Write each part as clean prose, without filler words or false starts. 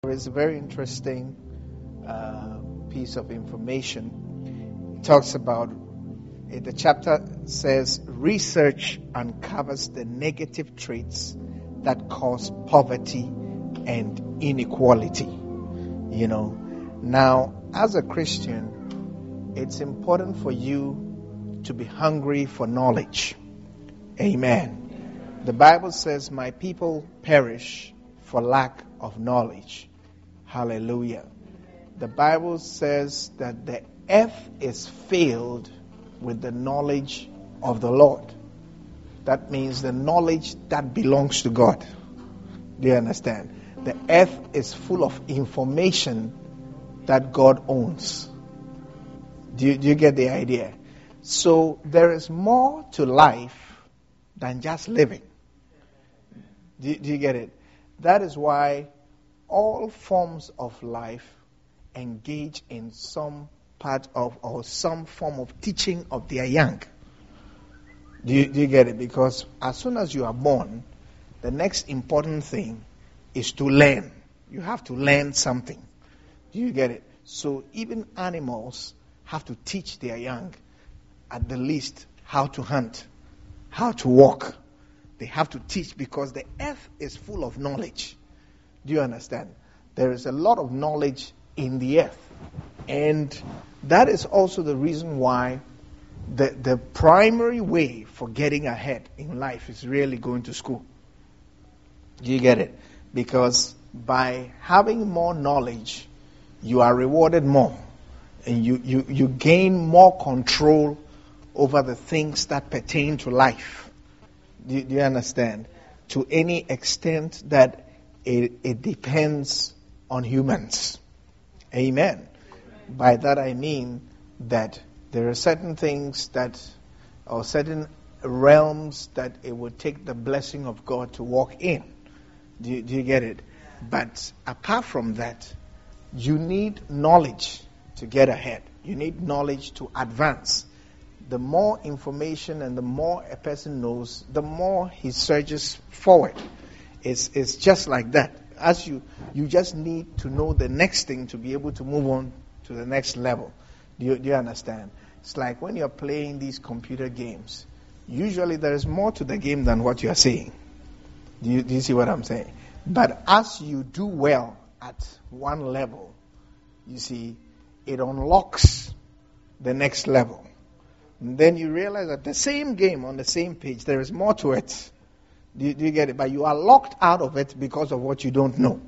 There is a very interesting piece of information. It talks about, the chapter says, research uncovers the negative traits that cause poverty and inequality. Now, as a Christian, it's important for you to be hungry for knowledge. Amen. The Bible says, my people perish for lack of knowledge. Hallelujah. The Bible says that the earth is filled with the knowledge of the Lord. That means the knowledge that belongs to God. Do you understand? The earth is full of information that God owns. Do you get the idea? So there is more to life than just living. Do you get it? That is why all forms of life engage in some part of or some form of teaching of their young. Do you get it? Because as soon as you are born, the next important thing is to learn. You have to learn something. Do you get it? So even animals have to teach their young, at the least, how to hunt, how to walk. They have to teach because the earth is full of knowledge. Do you understand? There is a lot of knowledge in the earth. And that is also the reason why the primary way for getting ahead in life is really going to school. Do you get it? Because by having more knowledge, you are rewarded more. And you gain more control over the things that pertain to life. Do you understand? To any extent that it depends on humans. Amen. By that I mean that there are certain things or certain realms that it would take the blessing of God to walk in. Do you get it? But apart from that, you need knowledge to get ahead. You need knowledge to advance. The more information and the more a person knows, the more he surges forward. It's just like that. As you just need to know the next thing to be able to move on to the next level. Do you understand? It's like when you're playing these computer games. Usually there is more to the game than what you are saying. Do you see what I'm saying? But as you do well at one level, you see, it unlocks the next level. And then you realize that the same game on the same page, there is more to it. Do you get it? But you are locked out of it because of what you don't know.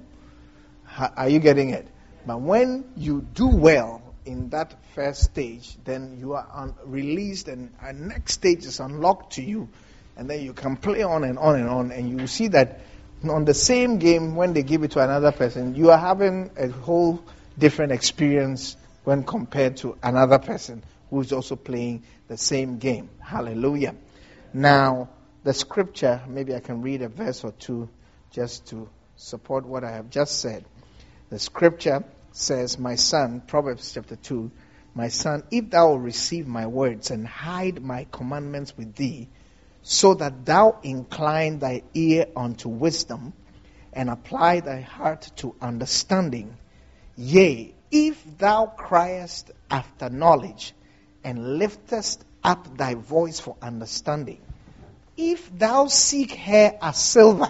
Are you getting it? But when you do well in that first stage, then you are released and a next stage is unlocked to you. And then you can play on and on and on. And you see that on the same game, when they give it to another person, you are having a whole different experience when compared to another person who is also playing the same game. Hallelujah. Now, the scripture, maybe I can read a verse or two just to support what I have just said. The scripture says, my son, Proverbs chapter 2, my son, if thou will receive my words and hide my commandments with thee, so that thou incline thy ear unto wisdom and apply thy heart to understanding, yea, if thou criest after knowledge and liftest up thy voice for understanding, if thou seek her as silver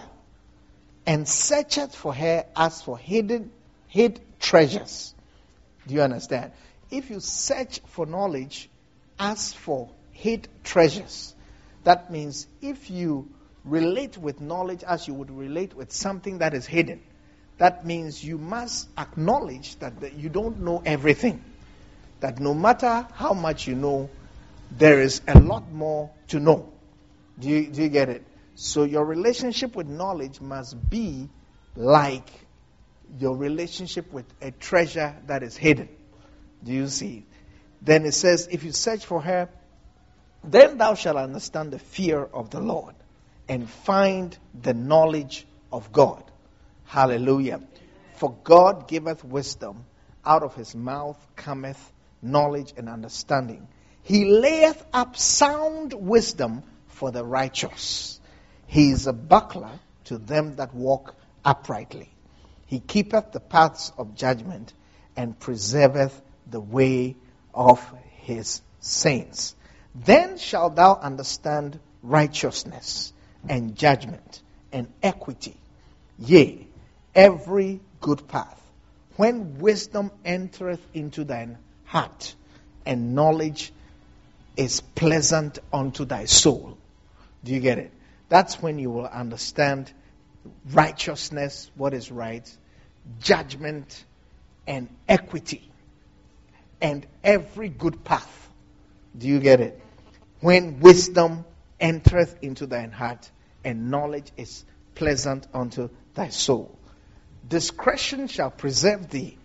and searcheth for her as for hid treasures. Do you understand? If you search for knowledge as for hid treasures, that means if you relate with knowledge as you would relate with something that is hidden, that means you must acknowledge that you don't know everything. That no matter how much you know, there is a lot more to know. Do you get it? So your relationship with knowledge must be like your relationship with a treasure that is hidden. Do you see? Then it says, if you search for her, then thou shalt understand the fear of the Lord and find the knowledge of God. Hallelujah. For God giveth wisdom, out of his mouth cometh knowledge and understanding. He layeth up sound wisdom for the righteous. He is a buckler to them that walk uprightly. He keepeth the paths of judgment and preserveth the way of his saints. Then shalt thou understand righteousness and judgment and equity, yea, every good path. When wisdom entereth into thine heart, and knowledge is pleasant unto thy soul. Do you get it? That's when you will understand righteousness, what is right, judgment, and equity, and every good path. Do you get it? When wisdom entereth into thine heart, and knowledge is pleasant unto thy soul. Discretion shall preserve thee,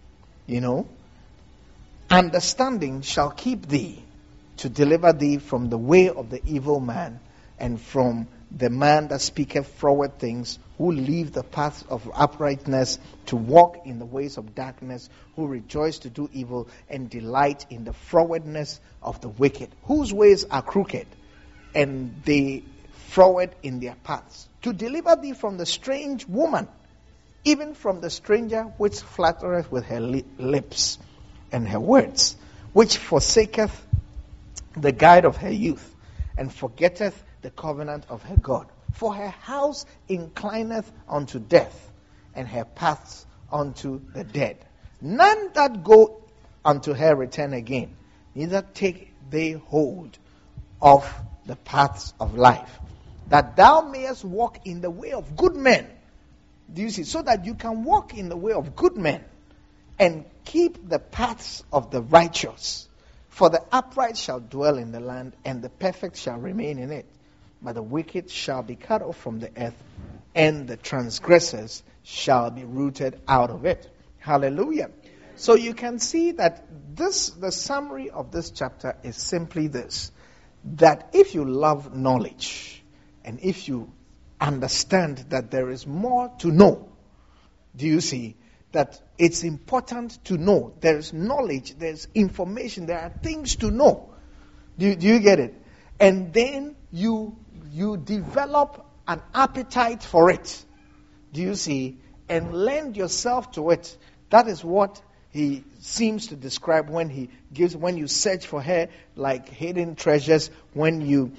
Understanding shall keep thee, to deliver thee from the way of the evil man, and from the man that speaketh froward things, who leave the paths of uprightness to walk in the ways of darkness, who rejoice to do evil and delight in the frowardness of the wicked, whose ways are crooked, and they froward in their paths. To deliver thee from the strange woman, even from the stranger which flattereth with her lips and her words, which forsaketh the guide of her youth, and forgetteth the covenant of her God. For her house inclineth unto death, and her paths unto the dead. None that go unto her return again, neither take they hold of the paths of life, that thou mayest walk in the way of good men. Do you see? So that you can walk in the way of good men, and keep the paths of the righteous. For the upright shall dwell in the land, and the perfect shall remain in it. But the wicked shall be cut off from the earth, and the transgressors shall be rooted out of it. Hallelujah. So you can see that the summary of this chapter is simply this, that if you love knowledge, and if you understand that there is more to know, do you see? That it's important to know. There's knowledge, there's information, there are things to know. Do you get it? And then you develop an appetite for it. Do you see? And lend yourself to it. That is what he seems to describe when you search for her like hidden treasures, when you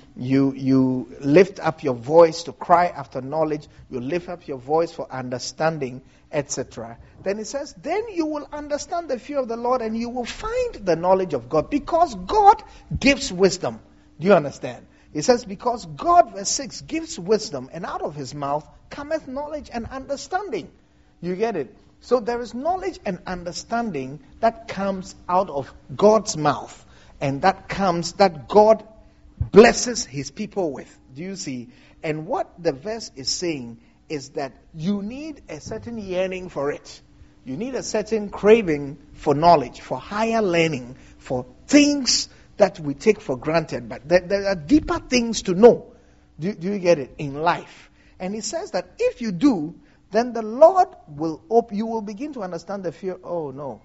lift up your voice to cry after knowledge, you lift up your voice for understanding, etc. Then it says, then you will understand the fear of the Lord, and you will find the knowledge of God, because God gives wisdom. Do you understand? It says, because God, verse 6, gives wisdom, and out of his mouth cometh knowledge and understanding. You get it? So there is knowledge and understanding that comes out of God's mouth, and that God blesses his people with. Do you see? And what the verse is saying is that you need a certain yearning for it. You need a certain craving for knowledge, for higher learning, for things that we take for granted. But there are deeper things to know. Do you get it? In life. And he says that if you do, then the Lord you will begin to understand the fear. Oh no.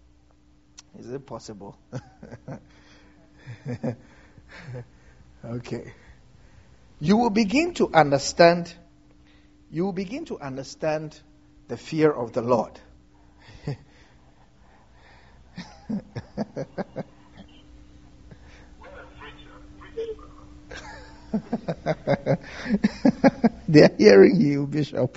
Is it possible? Okay. You will begin to understand the fear of the Lord. They are hearing you, Bishop.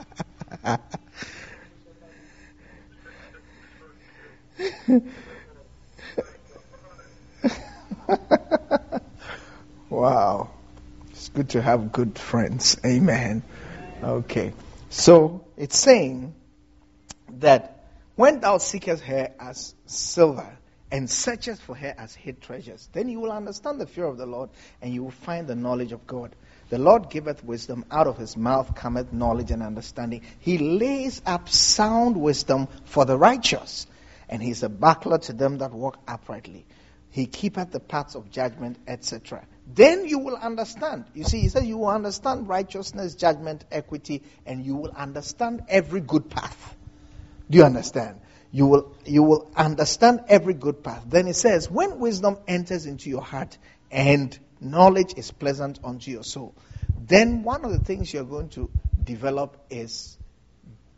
Wow. It's good to have good friends. Amen. Okay. So it's saying that when thou seekest her as silver, and searchest for her as hid treasures, then you will understand the fear of the Lord, and you will find the knowledge of God. The Lord giveth wisdom, out of his mouth cometh knowledge and understanding. He lays up sound wisdom for the righteous, and he is a buckler to them that walk uprightly. He keepeth the paths of judgment, etc. Then you will understand. You see, he says you will understand righteousness, judgment, equity, and you will understand every good path. Do you understand? You will understand every good path. Then it says, when wisdom enters into your heart and knowledge is pleasant unto your soul, then one of the things you're going to develop is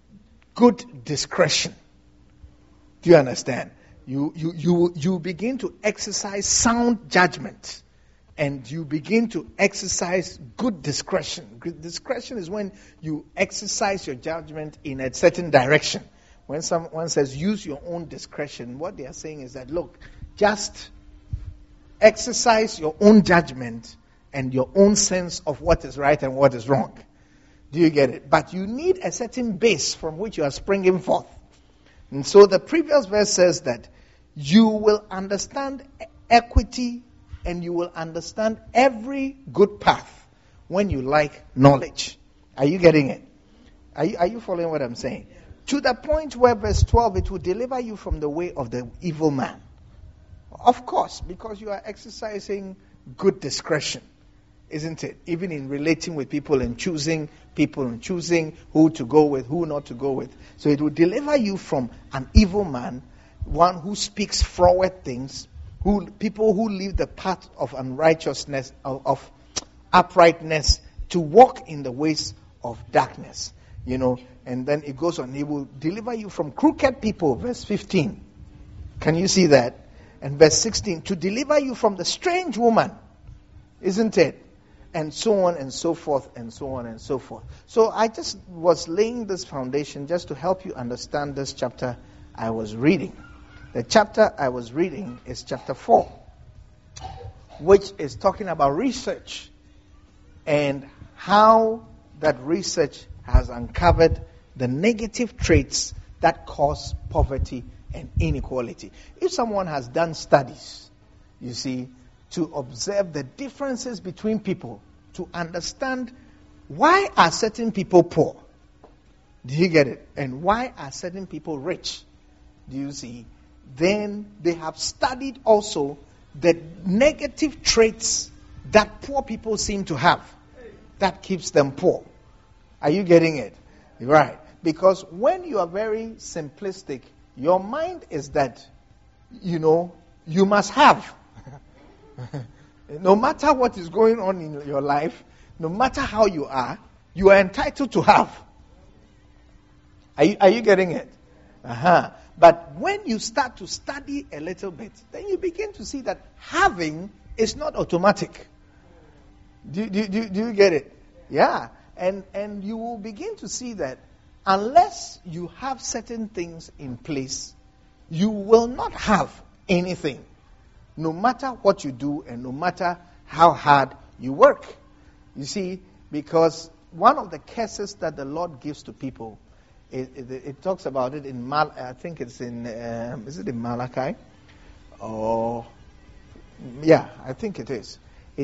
good discretion. Do you understand? You begin to exercise sound judgment, and you begin to exercise good discretion. Good discretion is when you exercise your judgment in a certain direction. When someone says use your own discretion, what they are saying is that, look, just exercise your own judgment and your own sense of what is right and what is wrong. Do you get it? But you need a certain base from which you are springing forth. And so the previous verse says that you will understand equity and you will understand every good path when you like knowledge. Are you getting it? Are you following what I'm saying? To the point where verse 12, it will deliver you from the way of the evil man. Of course, because you are exercising good discretion, isn't it? Even in relating with people and choosing people and choosing who to go with, who not to go with. So it will deliver you from an evil man, one who speaks froward things, people who leave the path of unrighteousness, of uprightness, to walk in the ways of darkness. You know, and then it goes on. He will deliver you from crooked people, verse 15. Can you see that? And verse 16, to deliver you from the strange woman, isn't it? And so on and so forth and so on and so forth. So I just was laying this foundation just to help you understand this chapter I was reading. The chapter I was reading is chapter 4, which is talking about research and how that research has uncovered the negative traits that cause poverty and inequality. If someone has done studies, you see, to observe the differences between people, to understand why are certain people poor, do you get it? And why are certain people rich, do you see? Then they have studied also the negative traits that poor people seem to have that keeps them poor. Are you getting it? Right. Because when you are very simplistic, your mind is that, you know, you must have. No matter what is going on in your life, no matter how you are entitled to have. Are you getting it? But when you start to study a little bit, then you begin to see that having is not automatic. Do you get it? Yeah. And you will begin to see that unless you have certain things in place, you will not have anything, no matter what you do and no matter how hard you work. You see, because one of the curses that the Lord gives to people, it talks about it in I think it's in, is it in Malachi? Or, yeah, I think it is.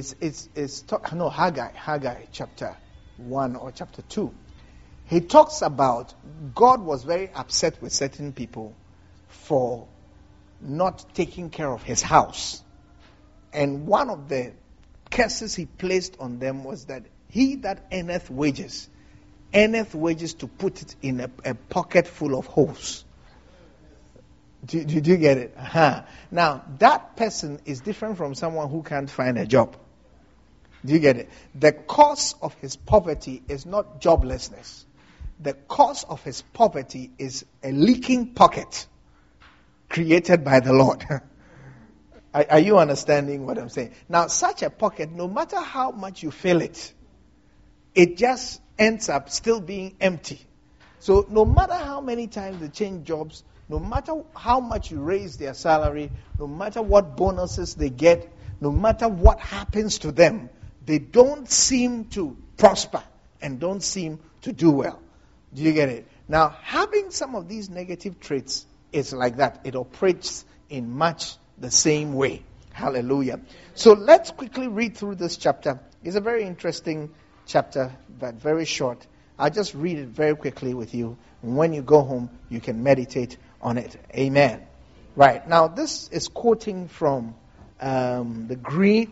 Haggai chapter 1 or chapter 2. He talks about God was very upset with certain people for not taking care of his house. And one of the curses he placed on them was that he that earneth wages to put it in a pocket full of holes. Do you get it? Now, that person is different from someone who can't find a job. Do you get it? The cause of his poverty is not joblessness. The cause of his poverty is a leaking pocket created by the Lord. Are you understanding what I'm saying? Now, such a pocket, no matter how much you fill it, it just ends up still being empty. So no matter how many times they change jobs, no matter how much you raise their salary, no matter what bonuses they get, no matter what happens to them, they don't seem to prosper and don't seem to do well. Do you get it? Now, having some of these negative traits is like that. It operates in much the same way. Hallelujah. So let's quickly read through this chapter. It's a very interesting chapter, but very short. I'll just read it very quickly with you. And when you go home, you can meditate on it. Amen. Right. Now, this is quoting from Maya Green,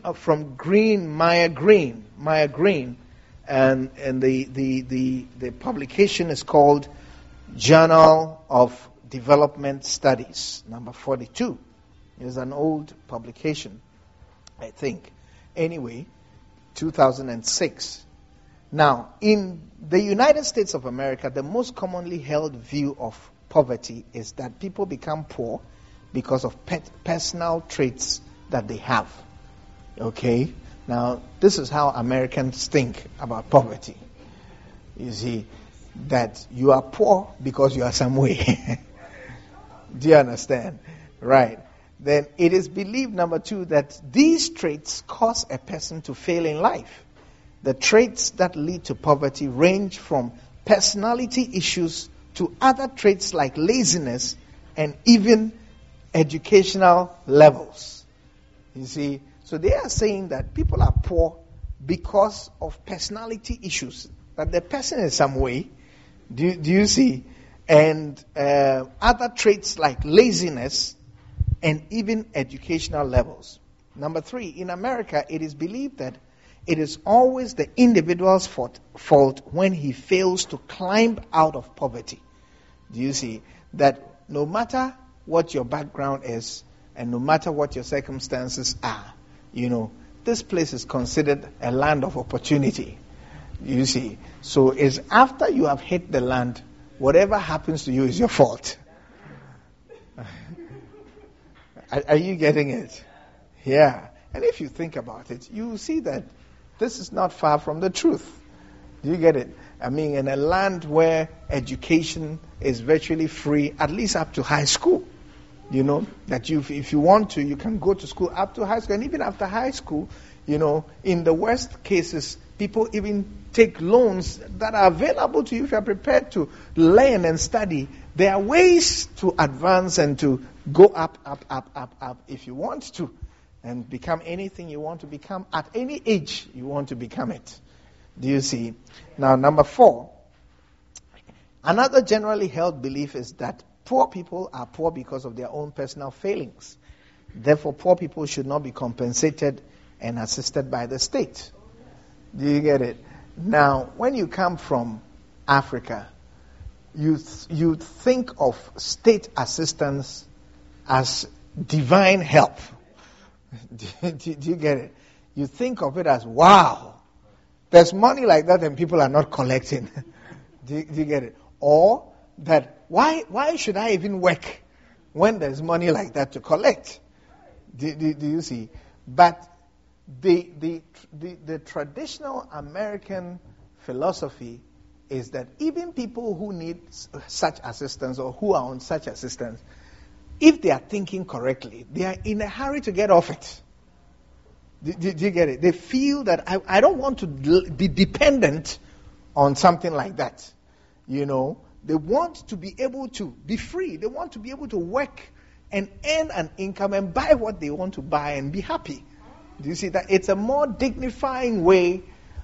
and the publication is called Journal of Development Studies, number 42. It's an old publication, I think. Anyway, 2006. Now, in the United States of America, the most commonly held view of poverty is that people become poor because of personal traits that they have. Okay? Now, this is how Americans think about poverty. You see, that you are poor because you are some way. Do you understand? Right. Then it is believed, number 2, that these traits cause a person to fail in life. The traits that lead to poverty range from personality issues to other traits like laziness and even educational levels. You see, so they are saying that people are poor because of personality issues, that the person is some way. Do you see? And other traits like laziness and even educational levels. Number 3, in America, it is believed that it is always the individual's fault when he fails to climb out of poverty. Do you see? That no matter what your background is and no matter what your circumstances are, this place is considered a land of opportunity. You see? So it's after you have hit the land, whatever happens to you is your fault. Are you getting it? Yeah. And if you think about it, you will see that this is not far from the truth. Do you get it? I mean, in a land where education is virtually free, at least up to high school, that if you want to, you can go to school up to high school. And even after high school, in the worst cases, people even take loans that are available to you if you are prepared to learn and study. There are ways to advance and to go up if you want to, and become anything you want to become at any age you want to become it. Do you see? Now, number 4, another generally held belief is that poor people are poor because of their own personal failings. Therefore, poor people should not be compensated and assisted by the state. Do you get it? Now, when you come from Africa, you think of state assistance as divine help. Do you get it? You think of it as, wow, there's money like that and people are not collecting. Do you get it? Or that, why should I even work when there's money like that to collect? Do you see? But the traditional American philosophy is that even people who need such assistance or who are on such assistance, if they are thinking correctly, they are in a hurry to get off it. Do you get it? They feel that I don't want to be dependent on something like that. They want to be able to be free. They want to be able to work and earn an income and buy what they want to buy and be happy. Do you see that? It's a more dignifying way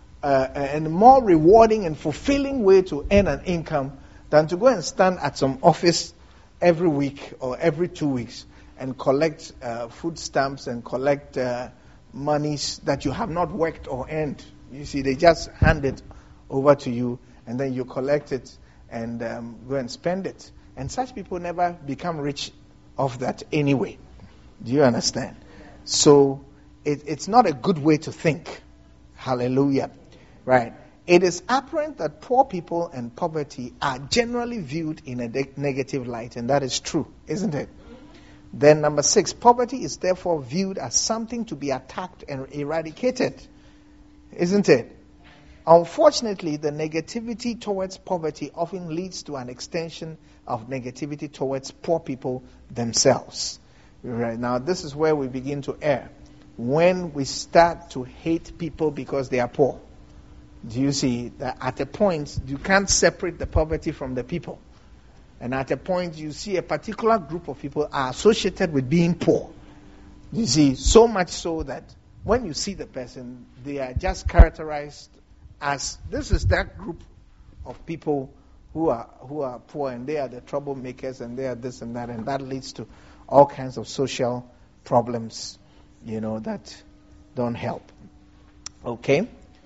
and more rewarding and fulfilling way to earn an income than to go and stand at some office every week or every 2 weeks and collect food stamps and collect monies that you have not worked or earned. You see, they just hand it over to you and then you collect it and go and spend it. And such people never become rich off that anyway. Do you understand? So it's not a good way to think. Hallelujah. Right. It is apparent that poor people and poverty are generally viewed in a negative light, and that is true, isn't it? Then number 6, poverty is therefore viewed as something to be attacked and eradicated, isn't it? Unfortunately, the negativity towards poverty often leads to an extension of negativity towards poor people themselves. Right. Now, this is where we begin to err. When we start to hate people because they are poor. Do you see that at a point you can't separate the poverty from the people? And at a point you see a particular group of people are associated with being poor. You see, so much so that when you see the person, they are just characterized as this is that group of people who are poor and they are the troublemakers and they are this and that leads to all kinds of social problems, that don't help. Okay?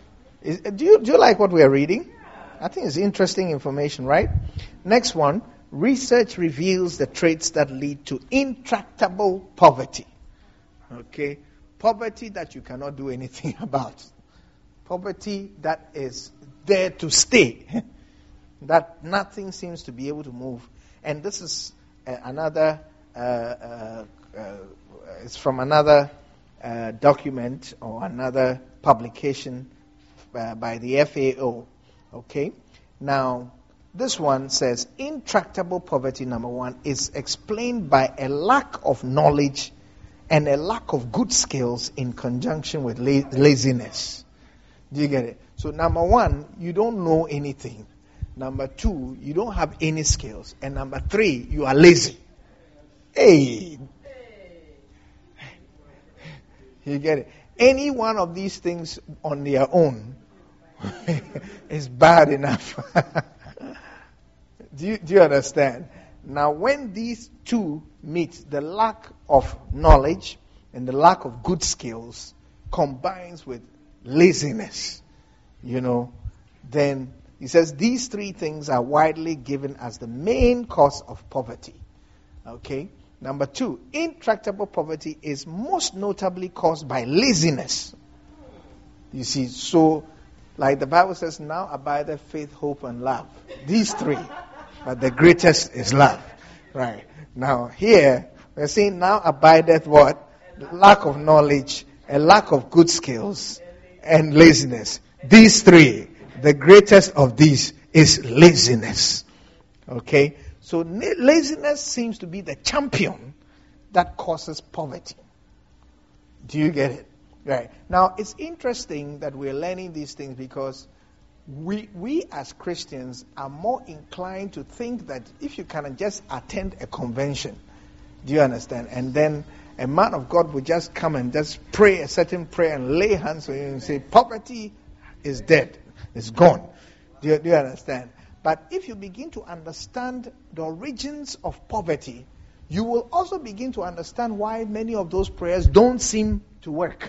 Do you like what we are reading? I think it's interesting information, right? Next one, research reveals the traits that lead to intractable poverty. Okay? Poverty that you cannot do anything about. Poverty that is there to stay. That nothing seems to be able to move. And this is another, it's from another document or another publication by the FAO. Okay? Now, this one says, intractable poverty, number one, is explained by a lack of knowledge and a lack of good skills in conjunction with laziness. Do you get it? So, number one, you don't know anything. Number two, you don't have any skills. And number three, you are lazy. Hey! You get it? Any one of these things on their own is bad enough. Do you understand? Now, when these two meet, the lack of knowledge and the lack of good skills combines with laziness, then he says these three things are widely given as the main cause of poverty. Okay? Number two, intractable poverty is most notably caused by laziness. You see, so like the Bible says, now abideth faith, hope, and love. These three. But the greatest is love. Right. Now here, we're saying now abideth what? Lack of knowledge, a lack of good skills, and laziness. These three. The greatest of these is laziness. Okay? So laziness seems to be the champion that causes poverty. Do you get it? Right. Now, it's interesting that we're learning these things because we as Christians are more inclined to think that if you can just attend a convention, do you understand? And then a man of God will just come and just pray a certain prayer and lay hands on you and say, poverty is dead. It's gone. Do you understand? But if you begin to understand the origins of poverty, you will also begin to understand why many of those prayers don't seem to work.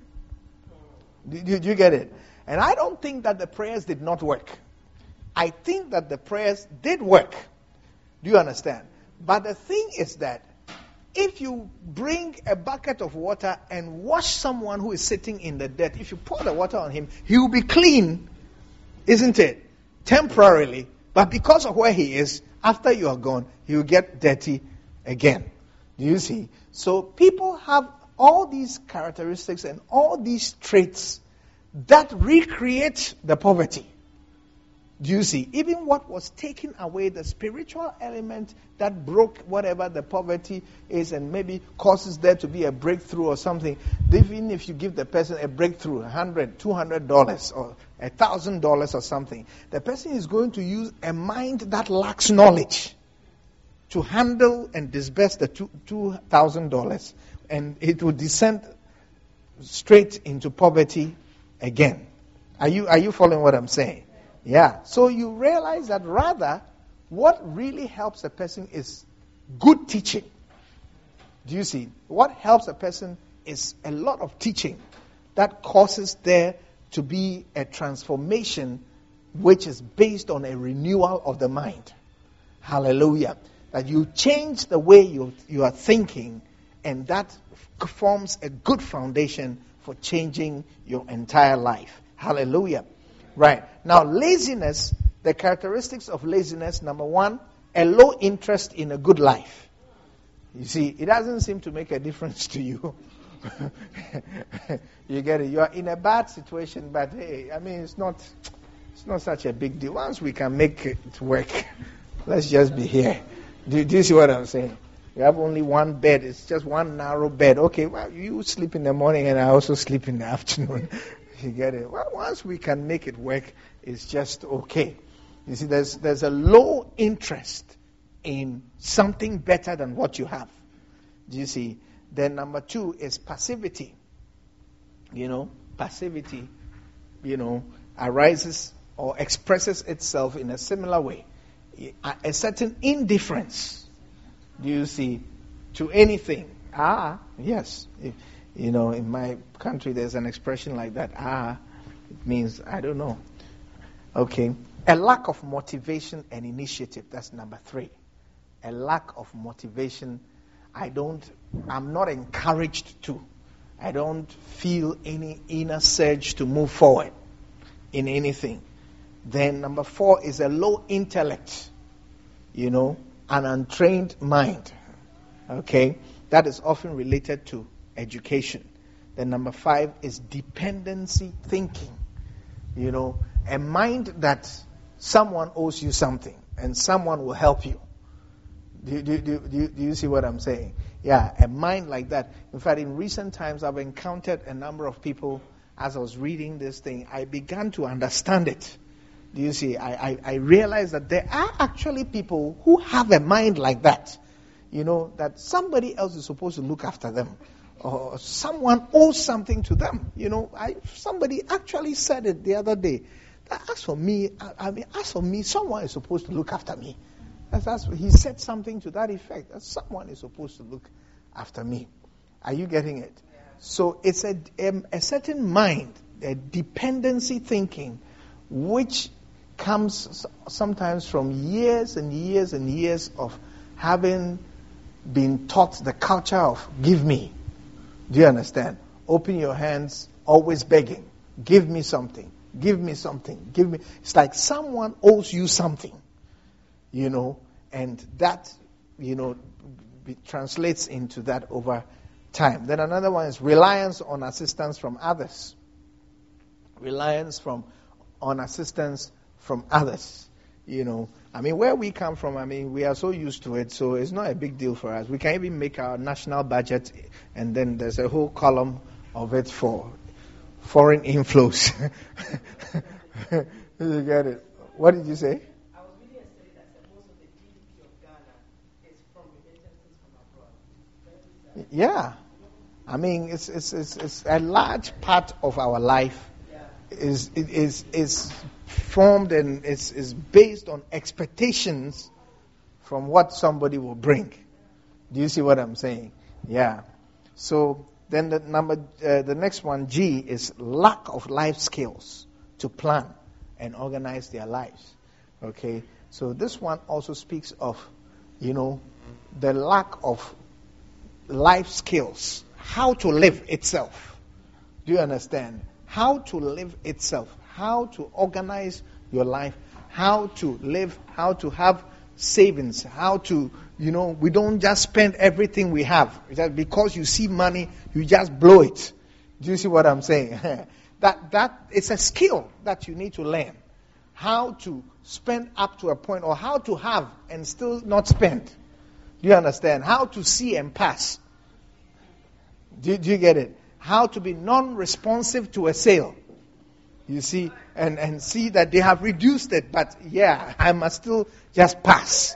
Do you get it? And I don't think that the prayers did not work. I think that the prayers did work. Do you understand? But the thing is that if you bring a bucket of water and wash someone who is sitting in the dirt, if you pour the water on him, he will be clean, isn't it? Temporarily. But because of where he is, after you are gone, he will get dirty again. Do you see? So people have all these characteristics and all these traits that recreate the poverty. Do you see? Even what was taken away, the spiritual element that broke whatever the poverty is and maybe causes there to be a breakthrough or something. Even if you give the person a breakthrough, $100, $200 or $1,000 or something, the person is going to use a mind that lacks knowledge to handle and disburse the $2,000, and it will descend straight into poverty again. Are you following what I'm saying? Yeah. So you realize that rather, what really helps a person is good teaching. Do you see? What helps a person is a lot of teaching that causes there to be a transformation which is based on a renewal of the mind. Hallelujah. That you change the way you are thinking, and that forms a good foundation for changing your entire life. Hallelujah. Right. Now, laziness, the characteristics of laziness, number one, a low interest in a good life. You see, it doesn't seem to make a difference to you. You get it? You are in a bad situation, but hey, I mean, it's not such a big deal. Once we can make it work, let's just be here. Do you see what I'm saying? You have only one bed. It's just one narrow bed. Okay, well, you sleep in the morning and I also sleep in the afternoon. You get it? Well, once we can make it work, it's just okay. You see, there's a low interest in something better than what you have. Do you see? Then number two is passivity. Passivity, arises or expresses itself in a similar way. A certain indifference, do you see, to anything. Yes. In my country there's an expression like that. It means, I don't know. Okay. A lack of motivation and initiative. That's number three. A lack of motivation. I'm not encouraged to. I don't feel any inner surge to move forward in anything. Then number 4 is a low intellect, an untrained mind. Okay, that is often related to education. Then number 5 is dependency thinking. A mind that someone owes you something and someone will help you. Do you see what I'm saying? Yeah, a mind like that. In fact, in recent times, I've encountered a number of people. As I was reading this thing, I began to understand it. Do you see? I realized that there are actually people who have a mind like that. That somebody else is supposed to look after them. Or someone owes something to them. Somebody actually said it the other day. That as for me, someone is supposed to look after me. He said something to that effect. That someone is supposed to look after me. Are you getting it? Yeah. So it's a certain mind, a dependency thinking, which comes sometimes from years and years and years of having been taught the culture of give me. Do you understand? Open your hands, always begging. Give me something. Give me something. Give me. It's like someone owes you something. And that, translates into that over time. Then another one is reliance on assistance from others. Reliance on assistance from others. Where we come from, we are so used to it, so it's not a big deal for us. We can even make our national budget, and then there's a whole column of it for foreign inflows. You get it? What did you say? I was reading a study that said most of the GDP of Ghana is from remittances from abroad. Yeah. It's a large part of our life is formed and is based on expectations from what somebody will bring. Do you see what I'm saying? Yeah. So then the next one, G, is lack of life skills to plan and organize their lives. Okay. So this one also speaks of, the lack of life skills, how to live itself. Do you understand? How to live itself, how to organize your life, how to live, how to have savings, how to, we don't just spend everything we have. Just because you see money, you just blow it. Do you see what I'm saying? That it's a skill that you need to learn. How to spend up to a point, or how to have and still not spend. Do you understand? How to see and pass. Do you get it? How to be non-responsive to a sale. You see, and see that they have reduced it, but I must still just pass.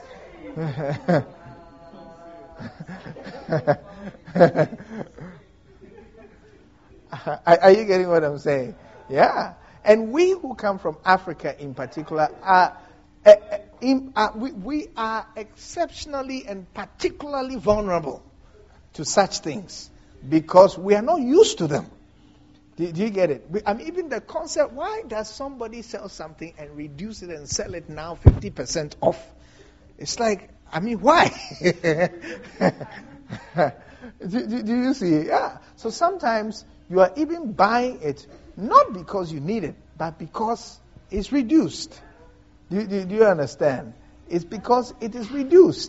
Are you getting what I'm saying? Yeah. And we who come from Africa in particular we are exceptionally and particularly vulnerable to such things because we are not used to them. Do you get it? Even the concept, why does somebody sell something and reduce it and sell it now 50% off? It's like, why? do you see? Yeah. So sometimes you are even buying it not because you need it, but because it's reduced. Do you understand? It's because it is reduced.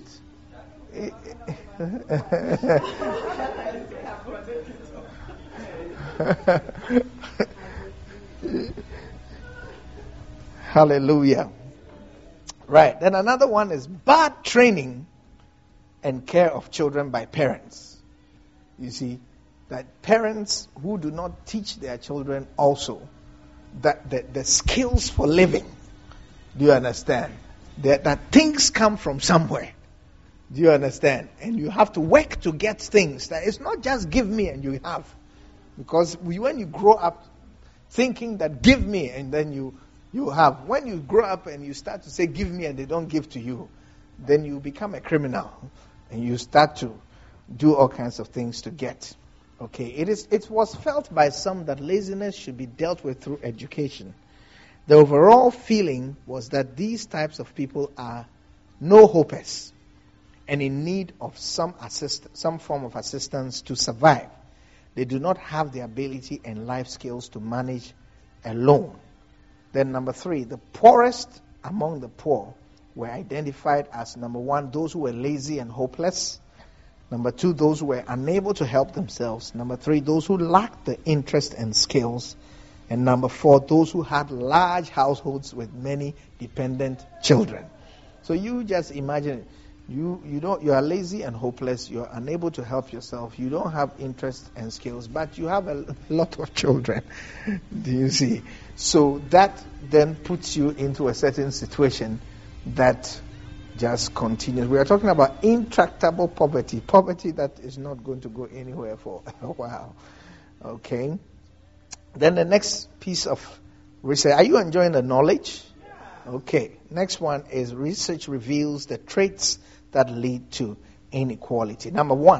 Hallelujah. Right. Then another one is bad training and care of children by parents. You see, that parents who do not teach their children also that the skills for living. Do you understand? That things come from somewhere. Do you understand? And you have to work to get things. That it's not just give me and you have. Because when you grow up thinking that give me and then you have. When you grow up and you start to say give me and they don't give to you, then you become a criminal. And you start to do all kinds of things to get. Okay, it was felt by some that laziness should be dealt with through education. The overall feeling was that these types of people are no-hopers and in need of some form of assistance to survive. They do not have the ability and life skills to manage alone. Then number 3, the poorest among the poor were identified as, number 1, those who were lazy and hopeless. Number 2, those who were unable to help themselves. Number 3, those who lacked the interest and skills. And number 4, those who had large households with many dependent children. So you just imagine, you are lazy and hopeless, you are unable to help yourself, you don't have interest and skills, but you have a lot of children. Do you see? So that then puts you into a certain situation that just continues. We are talking about intractable poverty that is not going to go anywhere for a while. Okay? Then the next piece of research. Are you enjoying the knowledge? Okay. Next one is research reveals the traits that lead to inequality. Number 1,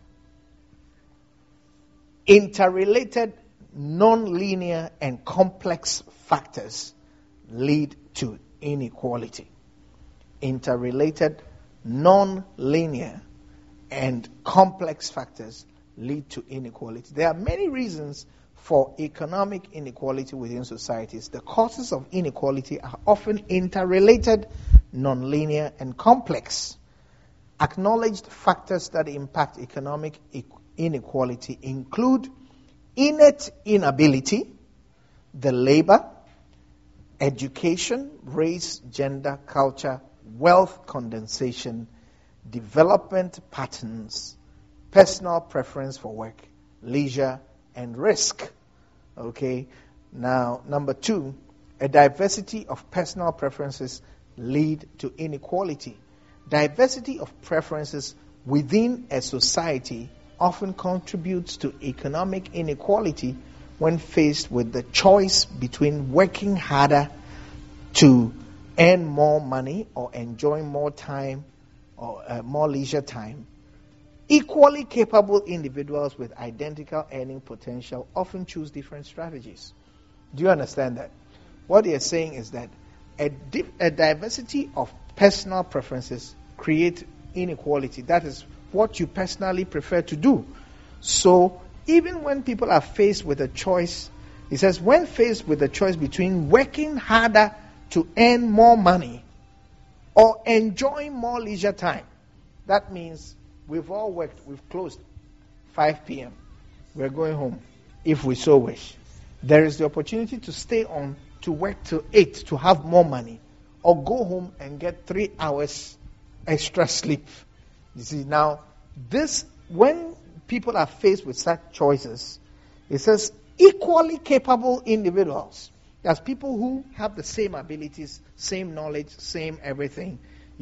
interrelated, non-linear, and complex factors lead to inequality. Interrelated, non-linear, and complex factors lead to inequality. There are many reasons for economic inequality within societies. The causes of inequality are often interrelated, non-linear, and complex. Acknowledged factors that impact economic inequality include innate inability, the labor, education, race, gender, culture, wealth condensation, development patterns, personal preference for work, leisure, and risk. Okay. Now, number 2, a diversity of personal preferences lead to inequality. Diversity of preferences within a society often contributes to economic inequality when faced with the choice between working harder to earn more money or enjoying more time or more leisure time. Equally capable individuals with identical earning potential often choose different strategies. Do you understand that? What they are saying is that a diversity of personal preferences create inequality. That is what you personally prefer to do. So even when people are faced with a choice, it says when faced with a choice between working harder to earn more money or enjoying more leisure time, that means we've all worked, we've closed 5 p.m. We're going home if we so wish. There is the opportunity to stay on to work till 8 to have more money, or go home and get 3 hours extra sleep. You see, now, this, when people are faced with such choices, it says equally capable individuals. There's people who have the same abilities, same knowledge, same everything,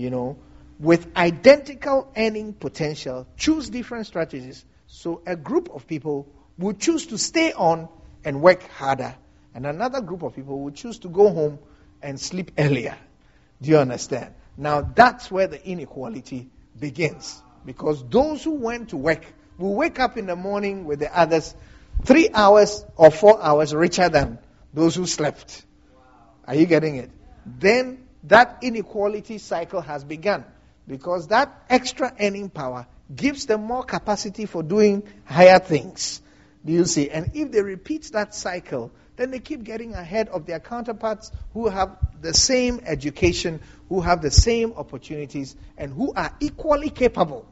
with identical earning potential, choose different strategies. So a group of people will choose to stay on and work harder, and another group of people will choose to go home and sleep earlier. Do you understand? Now that's where the inequality begins, because those who went to work will wake up in the morning with the others 3 hours or 4 hours richer than those who slept. Are you getting it? Then that inequality cycle has begun, because that extra earning power gives them more capacity for doing higher things. Do you see? And if they repeat that cycle, then they keep getting ahead of their counterparts who have the same education, who have the same opportunities, and who are equally capable,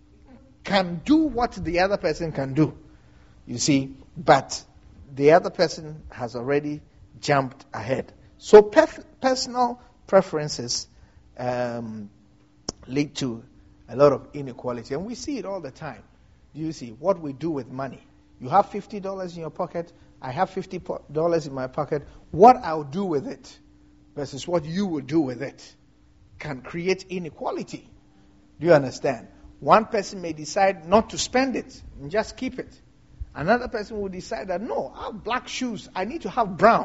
can do what the other person can do. You see? But the other person has already jumped ahead. So personal preferences lead to a lot of inequality. And we see it all the time. Do you see? What we do with money. You have $50 in your pocket. I have $50 in my pocket. What I'll do with it versus what you will do with it can create inequality. Do you understand? One person may decide not to spend it and just keep it. Another person will decide that, no, I have black shoes. I need to have brown.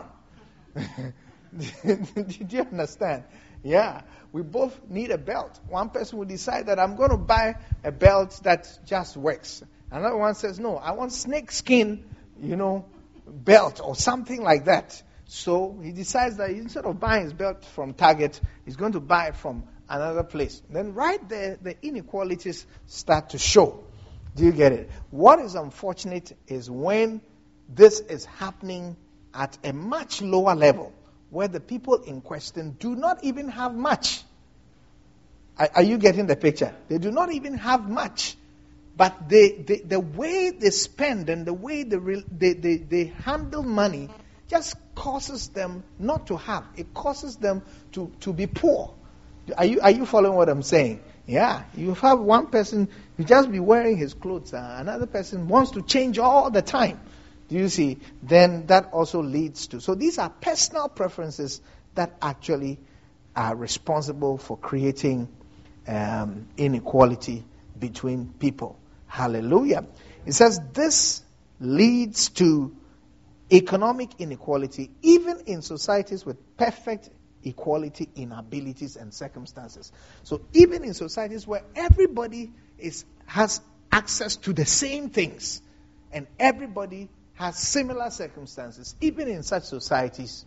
Did you understand? Yeah. We both need a belt. One person will decide that I'm going to buy a belt that just works. Another one says, no, I want snake skin, belt or something like that. So he decides that instead of buying his belt from Target, he's going to buy it from another place. Then right there, the inequalities start to show. Do you get it? What is unfortunate is when this is happening at a much lower level, where the people in question do not even have much. Are you getting the picture? They do not even have much. But the way they spend and the way they handle money just causes them not to have. It causes them to be poor. Are you following what I'm saying? Yeah. You have one person, you just be wearing his clothes. Another person wants to change all the time. Do you see? Then that also leads to. So these are personal preferences that actually are responsible for creating inequality between people. Hallelujah. It says this leads to economic inequality even in societies with perfect equality in abilities and circumstances. So even in societies where everybody has access to the same things and everybody has similar circumstances, even in such societies,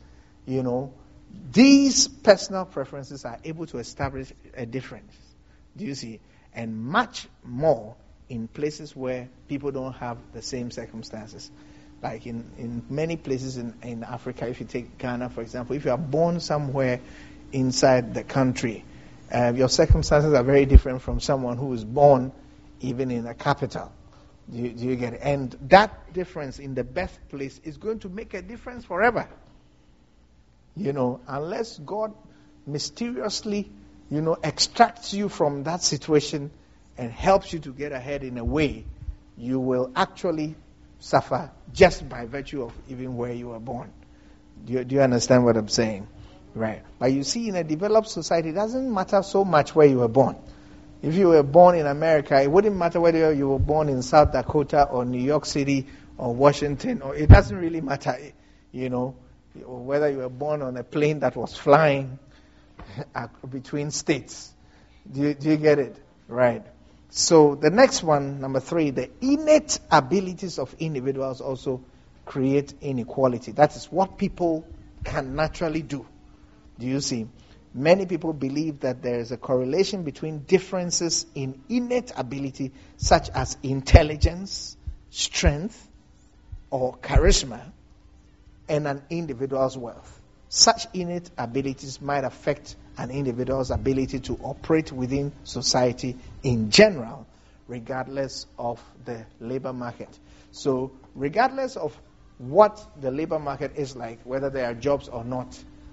these personal preferences are able to establish a difference. Do you see? And much more in places where people don't have the same circumstances. Like in many places in Africa, if you take Ghana, for example, if you are born somewhere inside the country, your circumstances are very different from someone who is born even in a capital. Do you get it? And that difference in the birthplace is going to make a difference forever. Unless God mysteriously, extracts you from that situation and helps you to get ahead in a way, you will actually suffer just by virtue of even where you were born. Do you understand what I'm saying? Right. But you see, in a developed society, it doesn't matter so much where you were born. If you were born in America, it wouldn't matter whether you were born in South Dakota or New York City or Washington, or it doesn't really matter, or whether you were born on a plane that was flying between states. Do you get it? Right. So the next one, number 3, the innate abilities of individuals also create inequality. That is what people can naturally do. Do you see? Many people believe that there is a correlation between differences in innate ability, such as intelligence, strength, or charisma, and an individual's wealth. Such innate abilities might affect an individual's ability to operate within society in general, regardless of the labor market. So, regardless of what the labor market is like, whether there are jobs or not,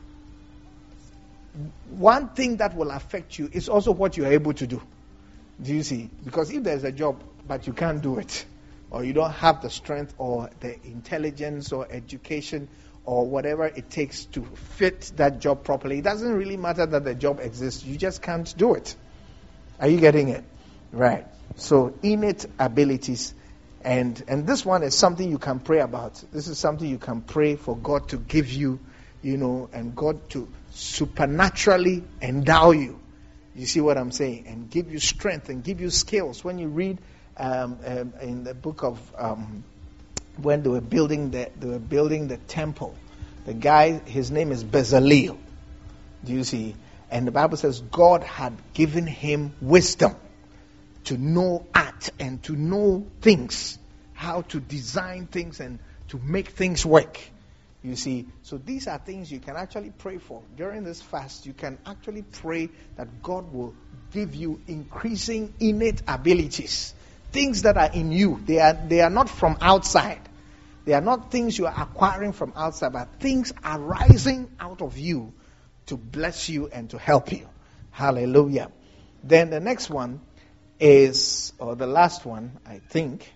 one thing that will affect you is also what you are able to do. Do you see? Because if there's a job, but you can't do it, or you don't have the strength or the intelligence or education or whatever it takes to fit that job properly, it doesn't really matter that the job exists. You just can't do it. Are you getting it? Right. So innate abilities. And this one is something you can pray about. This is something you can pray for God to give you, and God to supernaturally endow you. You see what I'm saying? And give you strength and give you skills. When you read in the book of when they were building the temple, the guy, his name is Bezalel. Do you see? And the Bible says God had given him wisdom to know art and to know things, how to design things and to make things work. You see, so these are things you can actually pray for. During this fast, you can actually pray that God will give you increasing innate abilities. Things that are in you. They are not from outside. They are not things you are acquiring from outside, but things arising out of you to bless you and to help you. Hallelujah. Then the next one is, or the last one, I think,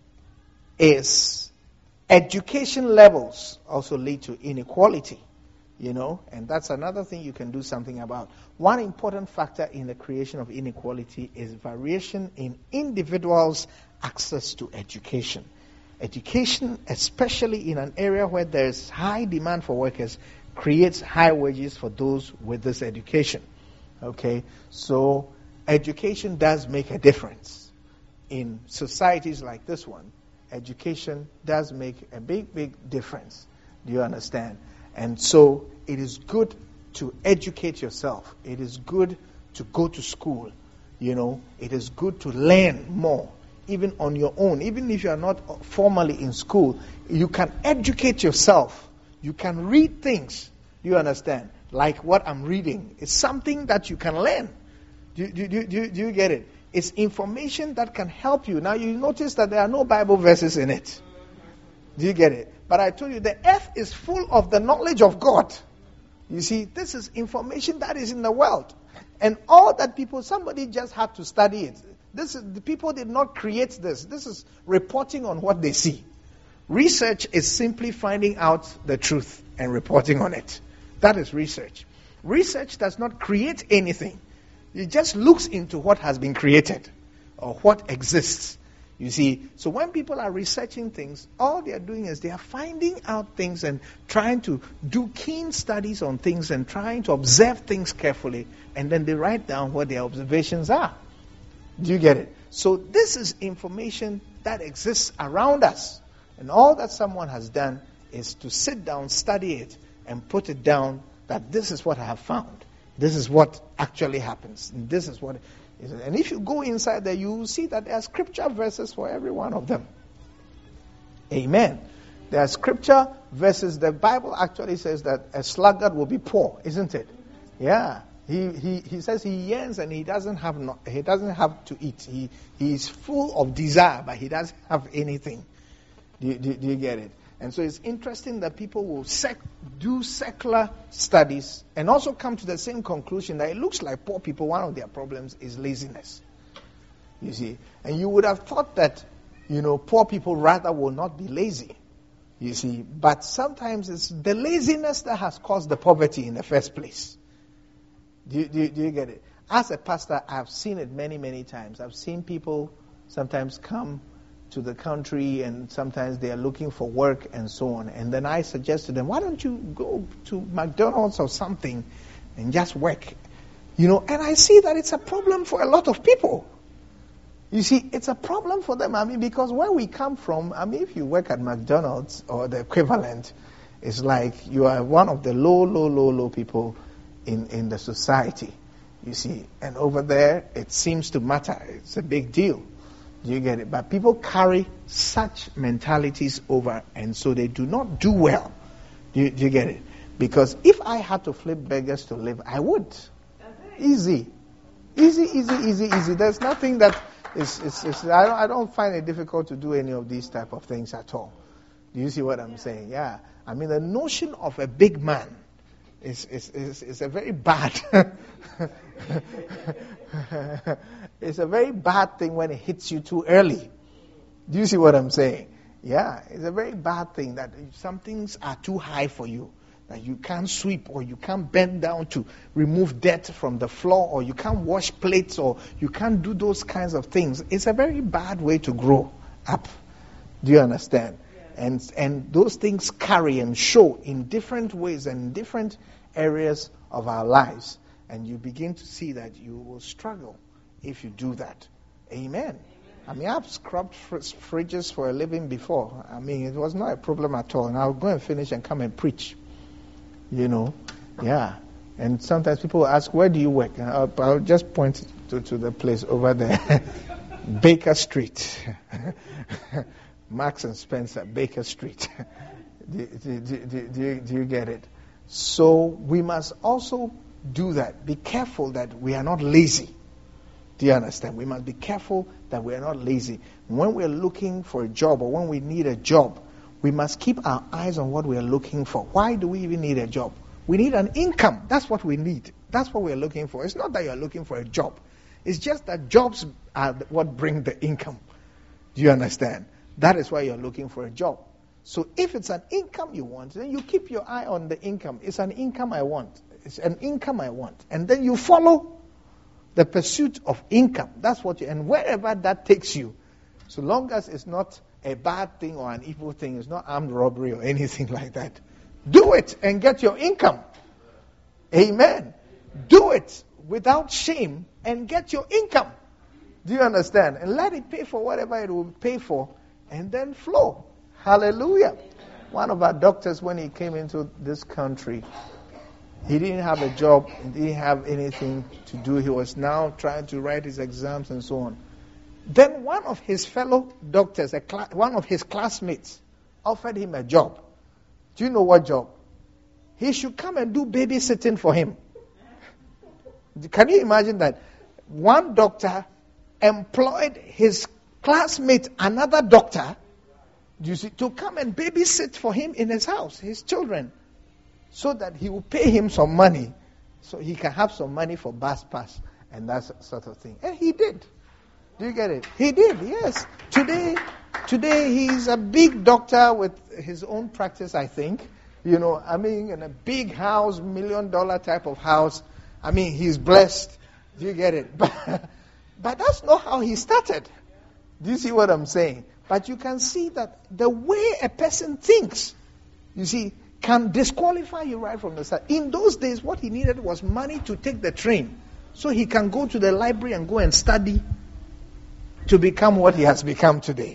is education levels also lead to inequality. And that's another thing you can do something about. One important factor in the creation of inequality is variation in individuals' access to education. Education, especially in an area where there's high demand for workers, creates high wages for those with this education. Okay, so education does make a difference. In societies like this one, education does make a big, big difference. Do you understand? And so it is good to educate yourself. It is good to go to school. It is good to learn more, even on your own. Even if you are not formally in school, you can educate yourself. You can read things. You understand? Like what I'm reading. It's something that you can learn. Do you get it? It's information that can help you. Now you notice that there are no Bible verses in it. Do you get it? But I told you the earth is full of the knowledge of God. You see, this is information that is in the world. And all that somebody just had to study it. The people did not create this. This is reporting on what they see. Research is simply finding out the truth and reporting on it. That is research. Research does not create anything. It just looks into what has been created or what exists. You see, so when people are researching things, all they are doing is they are finding out things and trying to do keen studies on things and trying to observe things carefully, and then they write down what their observations are. Do you get it? So this is information that exists around us. And all that someone has done is to sit down, study it, and put it down that this is what I have found. This is what actually happens. And this is what... And if you go inside there, you will see that there are scripture verses for every one of them. Amen. There are scripture verses. The Bible actually says that a sluggard will be poor, isn't it? Yeah. He says he yearns and he doesn't have to eat. He is full of desire, but he doesn't have anything. Do you get it? And so it's interesting that people will do secular studies and also come to the same conclusion that it looks like poor people, one of their problems is laziness. You see? And you would have thought that, poor people rather will not be lazy. You see? But sometimes it's the laziness that has caused the poverty in the first place. Do you get it? As a pastor, I've seen it many, many times. I've seen people sometimes come to the country and sometimes they are looking for work and so on. And then I suggest to them, why don't you go to McDonald's or something and just work? And I see that it's a problem for a lot of people. You see, it's a problem for them. Because where we come from, if you work at McDonald's or the equivalent, it's like you are one of the low people in the society. You see, and over there, it seems to matter. It's a big deal. Do you get it? But people carry such mentalities over, and so they do not do well. Do you get it? Because if I had to flip burgers to live, I would. Easy. There's nothing that is I don't find it difficult to do any of these type of things at all. Do you see what I'm saying? Yeah. The notion of a big man is a very bad... It's a very bad thing when it hits you too early. Do you see what I'm saying? Yeah, it's a very bad thing that some things are too high for you. That you can't sweep or you can't bend down to remove dirt from the floor or you can't wash plates or you can't do those kinds of things. It's a very bad way to grow up. Do you understand? Yeah. And those things carry and show in different ways and in different areas of our lives. And you begin to see that you will struggle if you do that. Amen. I've scrubbed fridges for a living before. It was not a problem at all. And I'll go and finish and come and preach. Yeah. And sometimes people will ask, where do you work? And I'll just point to the place over there. Baker Street. Marks and Spencer, Baker Street. Do you get it? So we must also do that. Be careful that we are not lazy. Do you understand? We must be careful that we are not lazy. When we are looking for a job or when we need a job, we must keep our eyes on what we are looking for. Why do we even need a job? We need an income. That's what we need. That's what we are looking for. It's not that you are looking for a job. It's just that jobs are what bring the income. Do you understand? That is why you are looking for a job. So if it's an income you want, then you keep your eye on the income. It's an income I want. It's an income I want. And then you follow the pursuit of income. That's what and wherever that takes you, so long as it's not a bad thing or an evil thing, it's not armed robbery or anything like that, do it and get your income. Amen. Do it without shame and get your income. Do you understand? And let it pay for whatever it will pay for and then flow. Hallelujah. One of our doctors, when he came into this country, he didn't have a job, he didn't have anything to do. He was now trying to write his exams and so on. Then one of his fellow doctors, one of his classmates, offered him a job. Do you know what job? he should come and do babysitting for him. Can you imagine that? One doctor employed his classmate, another doctor, you see, to come and babysit for him in his house, his children, so that he will pay him some money, so he can have some money for bus pass and that sort of thing. And he did. Do you get it? He did, yes. Today he's a big doctor with his own practice, I think. In a big house, $1 million type of house. He's blessed. Do you get it? But that's not how he started. Do you see what I'm saying? But you can see that the way a person thinks, you see, can disqualify you right from the start. In those days, what he needed was money to take the train, so he can go to the library and go and study to become what he has become today.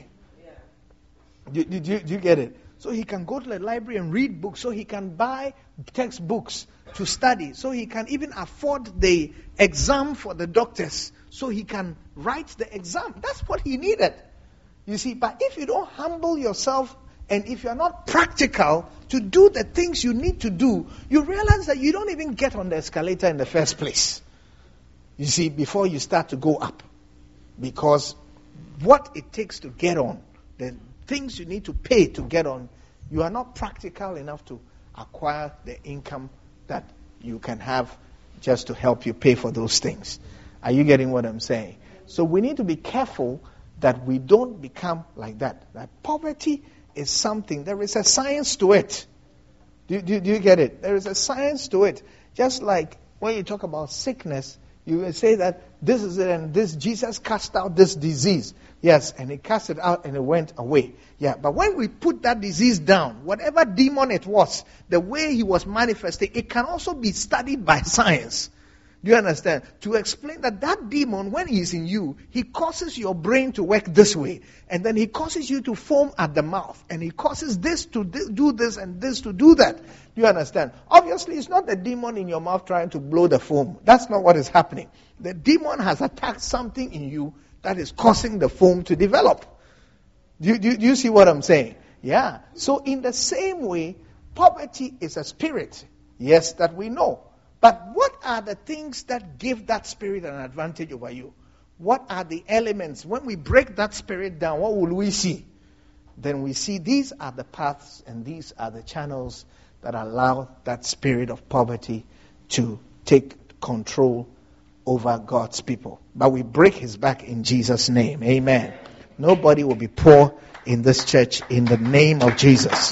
Do you get it? So he can go to the library and read books, so he can buy textbooks to study, so he can even afford the exam for the doctors, so he can write the exam. That's what he needed. You see, but if you don't humble yourself, and if you're not practical to do the things you need to do, you realize that you don't even get on the escalator in the first place. You see, before you start to go up. Because what it takes to get on, the things you need to pay to get on, you are not practical enough to acquire the income that you can have just to help you pay for those things. Are you getting what I'm saying? So we need to be careful that we don't become like that. That poverty is something, there is a science to it. Do you get it? There is a science to it. Just like when you talk about sickness, you will say that this is it, and this Jesus cast out this disease. Yes, and he cast it out and it went away. Yeah, but when we put that disease down, whatever demon it was, the way he was manifesting, it can also be studied by science. Do you understand? To explain that demon, when he's in you, he causes your brain to work this way. And then he causes you to foam at the mouth. And he causes this to do this and this to do that. Do you understand? Obviously, it's not the demon in your mouth trying to blow the foam. That's not what is happening. The demon has attacked something in you that is causing the foam to develop. Do you see what I'm saying? Yeah. So in the same way, poverty is a spirit. Yes, that we know. But what are the things that give that spirit an advantage over you? What are the elements? When we break that spirit down, what will we see? Then we see these are the paths and these are the channels that allow that spirit of poverty to take control over God's people. But we break his back in Jesus' name. Amen. Nobody will be poor in this church in the name of Jesus.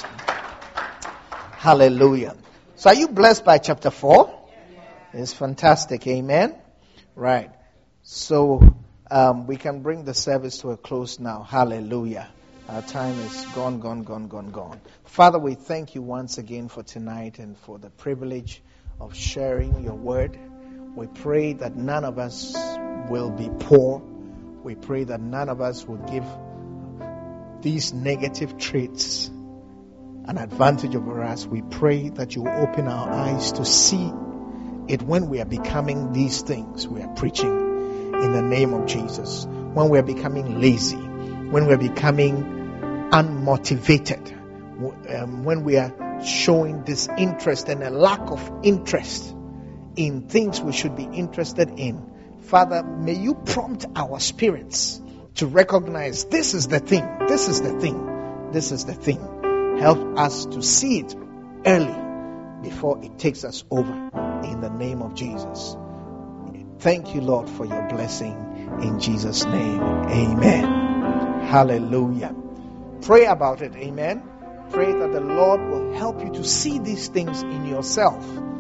Hallelujah. So are you blessed by chapter 4? It's fantastic. Amen. Right. So we can bring the service to a close now. Hallelujah. Our time is gone. Father, we thank you once again for tonight and for the privilege of sharing your word. We pray that none of us will be poor. We pray that none of us will give these negative traits an advantage over us. We pray that you will open our eyes to see it when we are becoming these things we are preaching in the name of Jesus. When we are becoming lazy, when we are becoming unmotivated, when we are showing disinterest and a lack of interest in things we should be interested in. Father, may you prompt our spirits to recognize this is the thing, this is the thing, this is the thing. Help us to see it early before it takes us over. In the name of Jesus. Thank you, Lord, for your blessing. In Jesus' name. Amen. Hallelujah. Pray about it. Amen. Pray that the Lord will help you to see these things in yourself.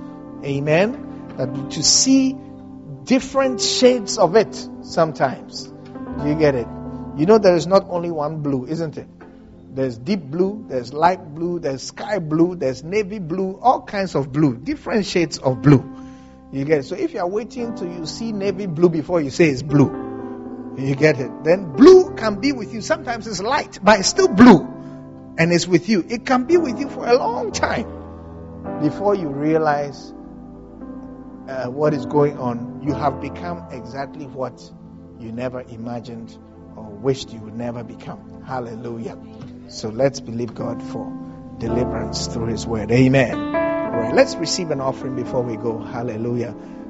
Amen. That to see different shades of it sometimes. Do you get it? You know there is not only one blue, isn't it? There's deep blue, there's light blue, there's sky blue, there's navy blue, all kinds of blue, different shades of blue. You get it? So if you are waiting till you see navy blue before you say it's blue, you get it? Then blue can be with you. Sometimes it's light, but it's still blue. And it's with you. It can be with you for a long time. Before you realize what is going on, you have become exactly what you never imagined or wished you would never become. Hallelujah. So let's believe God for deliverance through his word. Amen. pray. Let's receive an offering before we go. Hallelujah.